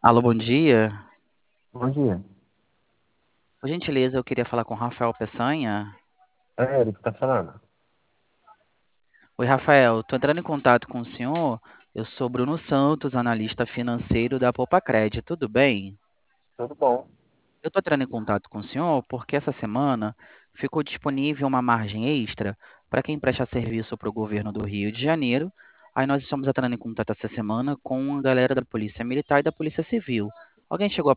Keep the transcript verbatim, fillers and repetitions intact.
Alô, bom dia. Bom dia. Por gentileza, eu queria falar com o Rafael Peçanha. É Érico, tá falando? Oi, Rafael, estou entrando em contato com o senhor. Eu sou Bruno Santos, analista financeiro da Poupa-Cred. Tudo bem? Tudo bom. Eu estou entrando em contato com o senhor porque essa semana ficou disponível uma margem extra para quem presta serviço para o governo do Rio de Janeiro. Aí nós estamos entrando em contato essa semana com a galera da Polícia Militar e da Polícia Civil. Alguém chegou a